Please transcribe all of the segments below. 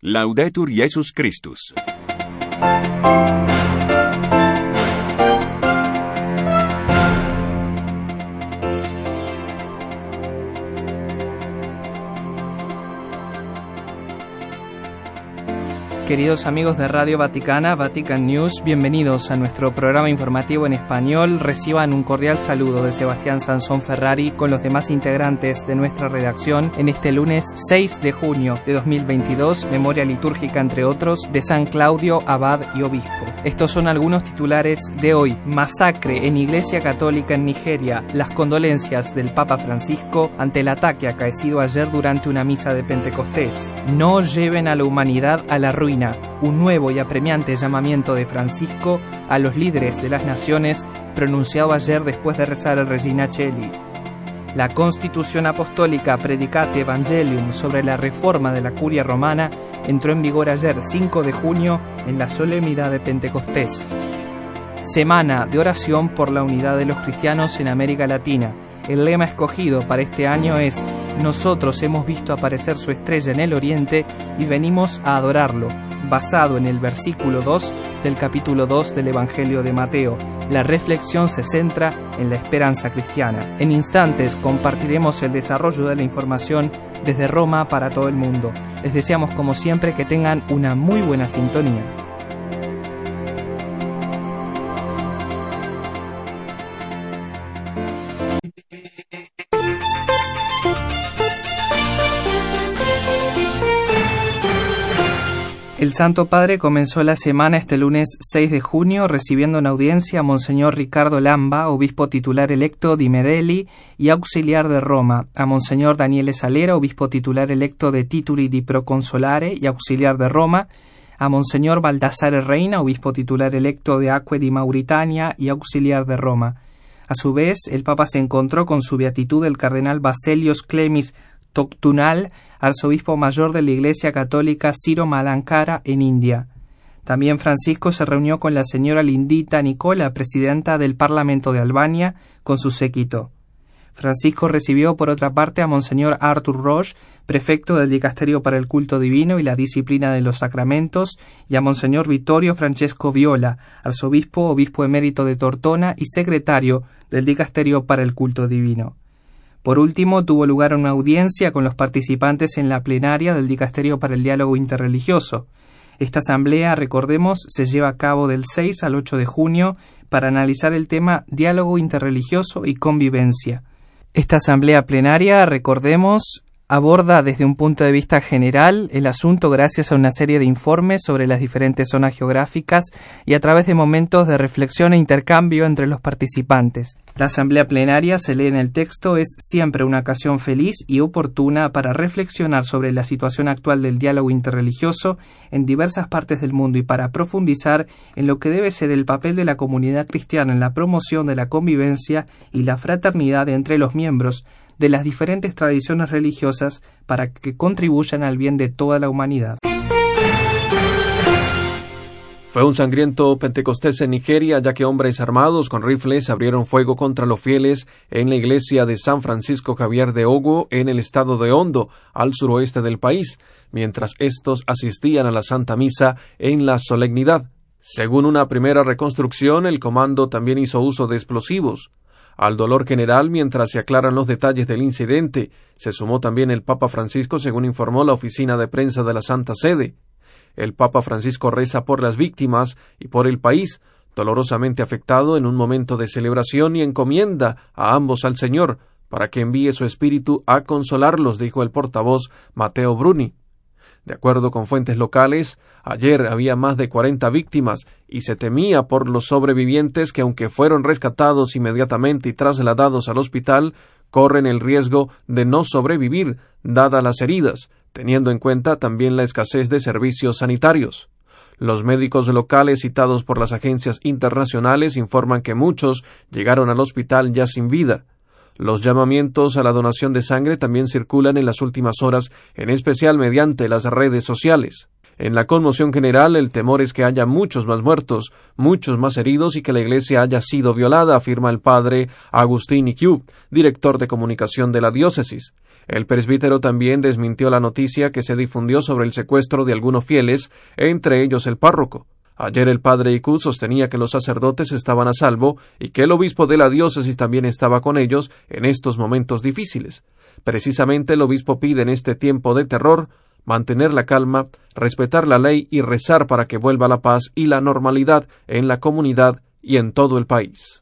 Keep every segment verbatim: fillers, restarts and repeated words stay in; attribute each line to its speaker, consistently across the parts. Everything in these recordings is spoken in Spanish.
Speaker 1: Laudetur Jesus Christus.
Speaker 2: Queridos amigos de Radio Vaticana, Vatican News, bienvenidos a nuestro programa informativo en español. Reciban un cordial saludo de Sebastián Sansón Ferrari con los demás integrantes de nuestra redacción en este lunes seis de junio de dos mil veintidós, memoria litúrgica entre otros de San Claudio, abad y obispo. Estos son algunos titulares de hoy. Masacre en Iglesia Católica en Nigeria. Las condolencias del Papa Francisco ante el ataque acaecido ayer durante una misa de Pentecostés. No lleven a la humanidad a la ruina. Un nuevo y apremiante llamamiento de Francisco a los líderes de las naciones, pronunciado ayer después de rezar el Regina Coeli. La Constitución Apostólica Predicate Evangelium sobre la reforma de la Curia Romana entró en vigor ayer, cinco de junio, en la solemnidad de Pentecostés. Semana de oración por la unidad de los cristianos en América Latina. El lema escogido para este año es: nosotros hemos visto aparecer su estrella en el oriente y venimos a adorarlo, basado en el versículo dos del capítulo dos del Evangelio de Mateo. La reflexión se centra en la esperanza cristiana. En instantes compartiremos el desarrollo de la información desde Roma para todo el mundo. Les deseamos como siempre que tengan una muy buena sintonía. El Santo Padre comenzó la semana este lunes seis de junio recibiendo en audiencia a Monseñor Ricardo Lamba, obispo titular electo de Medellín y auxiliar de Roma, a Monseñor Daniele Salera, obispo titular electo de Tituli di Proconsolare y auxiliar de Roma, a Monseñor Baldassare Reina, obispo titular electo de Acque di Mauritania y auxiliar de Roma. A su vez, el Papa se encontró con su beatitud el cardenal Baselios Clemis Toctunal, arzobispo mayor de la Iglesia Católica Ciro Malankara en India. También Francisco se reunió con la señora Lindita Nicola, presidenta del Parlamento de Albania, con su séquito. Francisco recibió por otra parte a Monseñor Arthur Roche, prefecto del Dicasterio para el Culto Divino y la Disciplina de los Sacramentos, y a Monseñor Vittorio Francesco Viola, arzobispo, obispo emérito de Tortona y secretario del Dicasterio para el Culto Divino. Por último, tuvo lugar una audiencia con los participantes en la plenaria del Dicasterio para el Diálogo Interreligioso. Esta asamblea, recordemos, se lleva a cabo del seis al ocho de junio para analizar el tema Diálogo Interreligioso y Convivencia. Esta asamblea plenaria, recordemos, aborda desde un punto de vista general el asunto gracias a una serie de informes sobre las diferentes zonas geográficas y a través de momentos de reflexión e intercambio entre los participantes. La asamblea plenaria, se lee en el texto, es siempre una ocasión feliz y oportuna para reflexionar sobre la situación actual del diálogo interreligioso en diversas partes del mundo y para profundizar en lo que debe ser el papel de la comunidad cristiana en la promoción de la convivencia y la fraternidad entre los miembros de las diferentes tradiciones religiosas para que contribuyan al bien de toda la humanidad.
Speaker 3: Fue un sangriento Pentecostés en Nigeria, ya que hombres armados con rifles abrieron fuego contra los fieles en la iglesia de San Francisco Javier de Ogo, en el estado de Ondo, al suroeste del país, mientras estos asistían a la Santa Misa en la solemnidad. Según una primera reconstrucción, el comando también hizo uso de explosivos. Al dolor general, mientras se aclaran los detalles del incidente, se sumó también el Papa Francisco, según informó la oficina de prensa de la Santa Sede. El Papa Francisco reza por las víctimas y por el país, dolorosamente afectado, en un momento de celebración, y encomienda a ambos al Señor, para que envíe su espíritu a consolarlos, dijo el portavoz Matteo Bruni. De acuerdo con fuentes locales, ayer había más de cuarenta víctimas y se temía por los sobrevivientes que, aunque fueron rescatados inmediatamente y trasladados al hospital, corren el riesgo de no sobrevivir, dadas las heridas, teniendo en cuenta también la escasez de servicios sanitarios. Los médicos locales citados por las agencias internacionales informan que muchos llegaron al hospital ya sin vida. Los llamamientos a la donación de sangre también circulan en las últimas horas, en especial mediante las redes sociales. En la conmoción general, el temor es que haya muchos más muertos, muchos más heridos y que la iglesia haya sido violada, afirma el padre Agustín Iquiu, director de comunicación de la diócesis. El presbítero también desmintió la noticia que se difundió sobre el secuestro de algunos fieles, entre ellos el párroco. Ayer el padre Icu sostenía que los sacerdotes estaban a salvo y que el obispo de la diócesis también estaba con ellos en estos momentos difíciles. Precisamente el obispo pide en este tiempo de terror mantener la calma, respetar la ley y rezar para que vuelva la paz y la normalidad en la comunidad y en todo el país.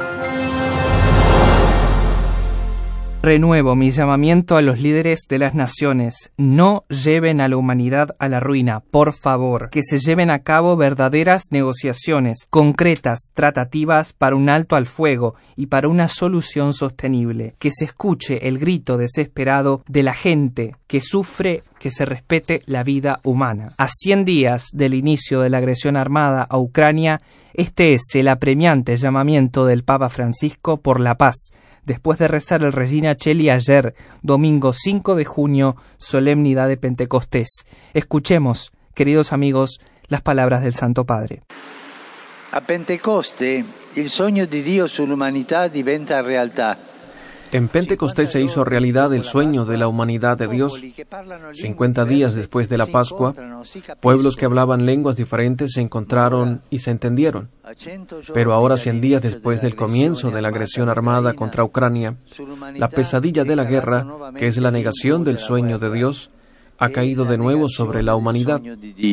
Speaker 2: Renuevo mi llamamiento a los líderes de las naciones. No lleven a la humanidad a la ruina, por favor. Que se lleven a cabo verdaderas negociaciones, concretas, tratativas para un alto al fuego y para una solución sostenible. Que se escuche el grito desesperado de la gente que sufre que se respete la vida humana. A cien días del inicio de la agresión armada a Ucrania, este es el apremiante llamamiento del Papa Francisco por la paz, después de rezar el Regina Coeli ayer, domingo cinco de junio, solemnidad de Pentecostés. Escuchemos, queridos amigos, las palabras del Santo Padre.
Speaker 4: A Pentecoste, il sogno di Dio sull'umanità diventa realtà.
Speaker 3: En Pentecostés se hizo realidad el sueño de la humanidad de Dios. Cincuenta días después de la Pascua, pueblos que hablaban lenguas diferentes se encontraron y se entendieron. Pero ahora, cien días después del comienzo de la agresión armada contra Ucrania, la pesadilla de la guerra, que es la negación del sueño de Dios, ha caído de nuevo sobre la humanidad.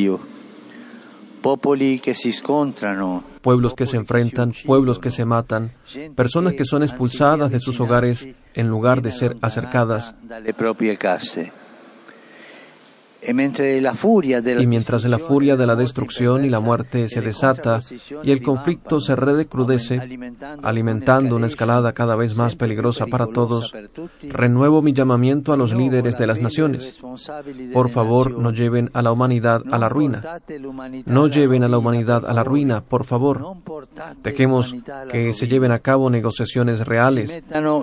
Speaker 3: Pueblos que se enfrentan, pueblos que se matan, personas que son expulsadas de sus hogares en lugar de ser acercadas. Y mientras la furia de la destrucción y la muerte se desata y el conflicto se recrudece, alimentando una escalada cada vez más peligrosa para todos, renuevo mi llamamiento a los líderes de las naciones. Por favor, no lleven a la humanidad a la ruina. No lleven a la humanidad a la ruina, por favor. Dejemos que se lleven a cabo negociaciones reales.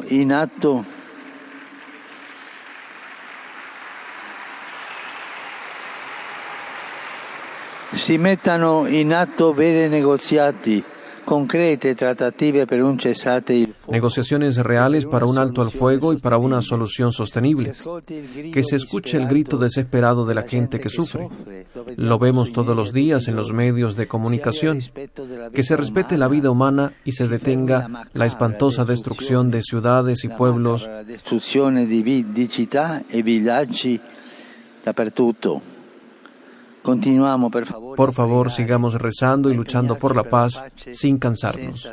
Speaker 4: Si mettano in atto veri negoziati, concrete trattative per un cessate il fuoco.
Speaker 3: Negociaciones reales para un alto al fuego y para una solución sostenible. Que se escuche el grito desesperado de la gente que sufre. Lo vemos todos los días en los medios de comunicación. Que se respete la vida humana y se detenga la espantosa destrucción de ciudades y pueblos.
Speaker 4: La destruzione di città e villaggi dappertutto.
Speaker 3: Por favor, sigamos rezando y luchando por la paz sin cansarnos.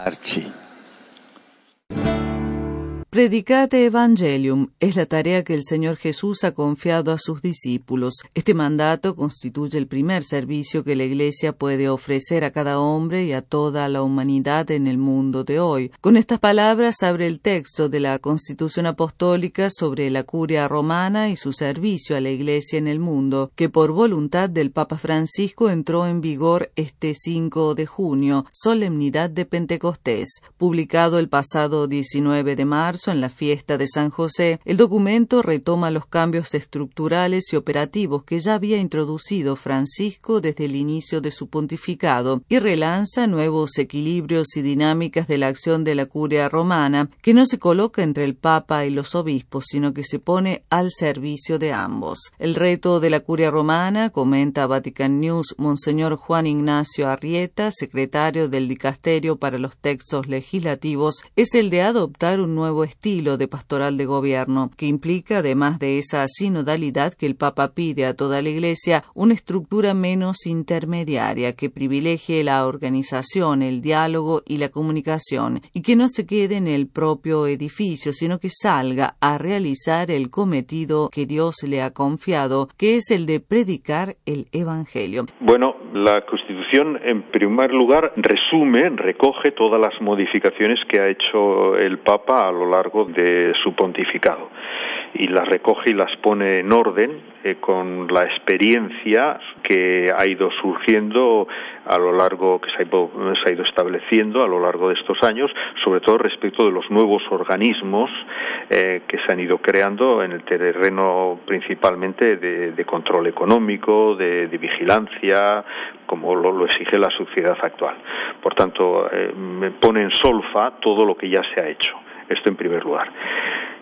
Speaker 5: Predicate Evangelium es la tarea que el Señor Jesús ha confiado a sus discípulos. Este mandato constituye el primer servicio que la Iglesia puede ofrecer a cada hombre y a toda la humanidad en el mundo de hoy. Con estas palabras abre el texto de la Constitución Apostólica sobre la Curia Romana y su servicio a la Iglesia en el mundo, que por voluntad del Papa Francisco entró en vigor este cinco de junio, solemnidad de Pentecostés. Publicado el pasado diecinueve de marzo, en la fiesta de San José, el documento retoma los cambios estructurales y operativos que ya había introducido Francisco desde el inicio de su pontificado y relanza nuevos equilibrios y dinámicas de la acción de la Curia Romana, que no se coloca entre el Papa y los obispos, sino que se pone al servicio de ambos. El reto de la Curia Romana, comenta Vatican News Monseñor Juan Ignacio Arrieta, secretario del Dicasterio para los Textos Legislativos, es el de adoptar un nuevo estilo de pastoral de gobierno, que implica, además de esa sinodalidad que el Papa pide a toda la Iglesia, una estructura menos intermediaria que privilegie la organización, el diálogo y la comunicación, y que no se quede en el propio edificio, sino que salga a realizar el cometido que Dios le ha confiado, que es el de predicar el Evangelio.
Speaker 6: Bueno, la Constitución, en primer lugar, resume, recoge todas las modificaciones que ha hecho el Papa a lo largo de su pontificado y las recoge y las pone en orden eh, con la experiencia que ha ido surgiendo a lo largo, que se ha, ido, se ha ido estableciendo a lo largo de estos años, sobre todo respecto de los nuevos organismos eh, que se han ido creando en el terreno principalmente de, de control económico, de, de vigilancia, como lo, lo exige la sociedad actual. Por tanto, eh, me pone en solfa todo lo que ya se ha hecho. Esto en primer lugar.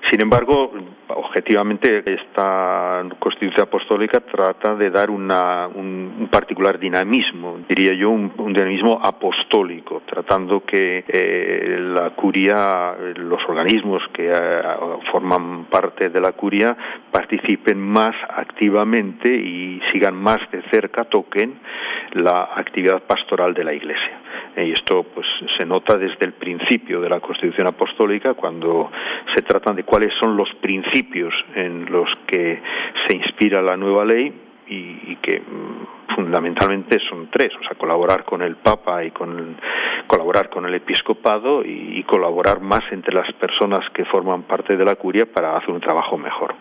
Speaker 6: Sin embargo, objetivamente, esta Constitución Apostólica trata de dar una, un, un particular dinamismo, diría yo, un, un dinamismo apostólico, tratando que eh, la curia, los organismos que eh, forman parte de la curia, participen más activamente y sigan más de cerca, toquen la actividad pastoral de la Iglesia. Y esto pues se nota desde el principio de la Constitución Apostólica, cuando se tratan de cuáles son los principios en los que se inspira la nueva ley y, y que mm, fundamentalmente son tres, o sea, colaborar con el Papa y con el, colaborar con el episcopado y, y colaborar más entre las personas que forman parte de la curia para hacer un trabajo mejor.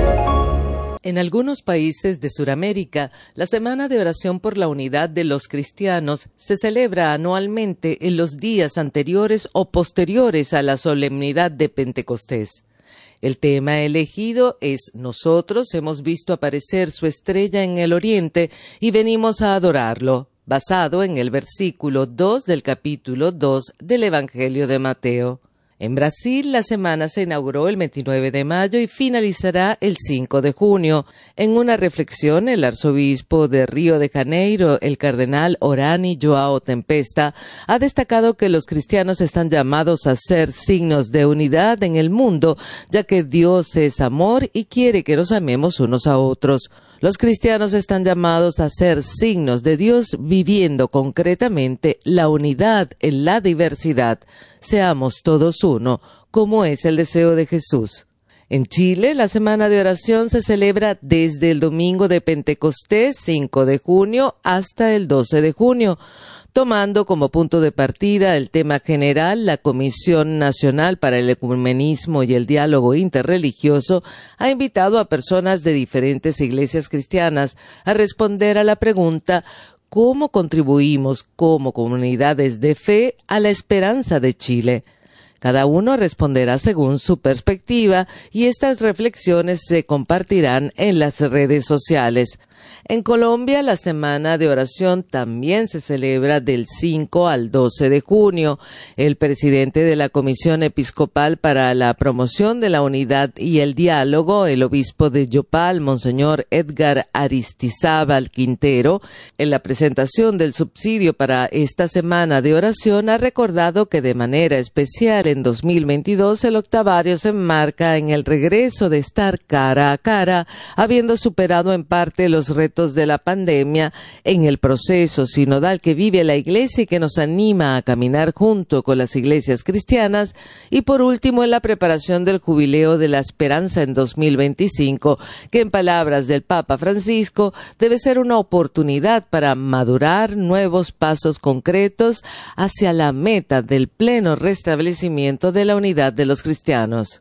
Speaker 7: En algunos países de Sudamérica, la Semana de Oración por la Unidad de los Cristianos se celebra anualmente en los días anteriores o posteriores a la solemnidad de Pentecostés. El tema elegido es «Nosotros hemos visto aparecer su estrella en el oriente y venimos a adorarlo», basado en el versículo dos del capítulo dos del Evangelio de Mateo. En Brasil, la semana se inauguró el veintinueve de mayo y finalizará el cinco de junio. En una reflexión, el arzobispo de Río de Janeiro, el cardenal Orani João Tempesta, ha destacado que los cristianos están llamados a ser signos de unidad en el mundo, ya que Dios es amor y quiere que nos amemos unos a otros. Los cristianos están llamados a ser signos de Dios viviendo concretamente la unidad en la diversidad. Seamos todos uno, como es el deseo de Jesús. En Chile, la Semana de Oración se celebra desde el domingo de Pentecostés, cinco de junio, hasta el doce de junio. Tomando como punto de partida el tema general, la Comisión Nacional para el Ecumenismo y el Diálogo Interreligioso ha invitado a personas de diferentes iglesias cristianas a responder a la pregunta ¿cómo contribuimos como comunidades de fe a la esperanza de Chile? Cada uno responderá según su perspectiva y estas reflexiones se compartirán en las redes sociales. En Colombia, la Semana de Oración también se celebra del cinco al doce de junio. El presidente de la Comisión Episcopal para la Promoción de la Unidad y el Diálogo, el obispo de Yopal, Monseñor Edgar Aristizábal Quintero, en la presentación del subsidio para esta Semana de Oración, ha recordado que de manera especial en dos mil veintidós el octavario se enmarca en el regreso de estar cara a cara, habiendo superado en parte los retos de la pandemia, en el proceso sinodal que vive la Iglesia y que nos anima a caminar junto con las iglesias cristianas, y por último en la preparación del Jubileo de la Esperanza en dos mil veinticinco, que en palabras del Papa Francisco debe ser una oportunidad para madurar nuevos pasos concretos hacia la meta del pleno restablecimiento de la unidad de los cristianos.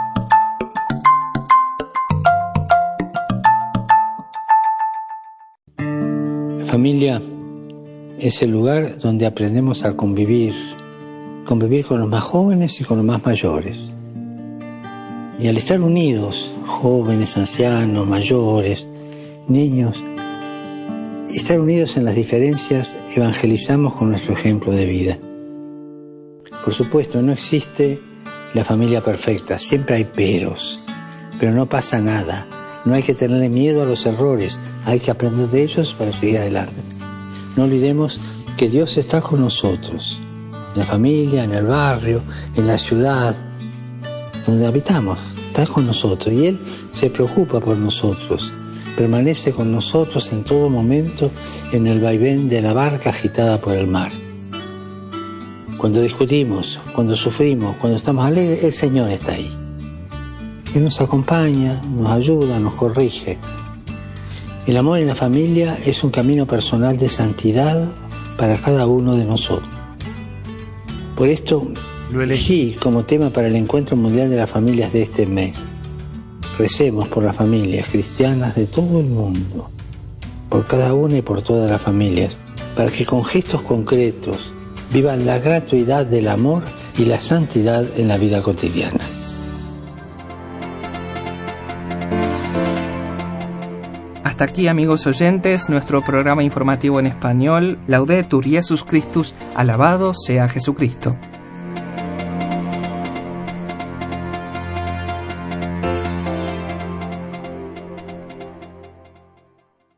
Speaker 4: La familia es el lugar donde aprendemos a convivir, convivir con los más jóvenes y con los más mayores. Y al estar unidos, jóvenes, ancianos, mayores, niños, estar unidos en las diferencias, evangelizamos con nuestro ejemplo de vida. Por supuesto, no existe la familia perfecta, siempre hay peros, pero no pasa nada. No hay que tenerle miedo a los errores, hay que aprender de ellos para seguir adelante. No olvidemos que Dios está con nosotros, en la familia, en el barrio, en la ciudad, donde habitamos, está con nosotros y Él se preocupa por nosotros, permanece con nosotros en todo momento en el vaivén de la barca agitada por el mar. Cuando discutimos, cuando sufrimos, cuando estamos alegres, el Señor está ahí. Él nos acompaña, nos ayuda, nos corrige. El amor en la familia es un camino personal de santidad para cada uno de nosotros. Por esto lo elegí como tema para el Encuentro Mundial de las Familias de este mes. Recemos por las familias cristianas de todo el mundo, por cada una y por todas las familias, para que con gestos concretos vivan la gratuidad del amor y la santidad en la vida cotidiana.
Speaker 2: Hasta aquí, amigos oyentes, nuestro programa informativo en español. Laudetur Jesus Christus, alabado sea Jesucristo.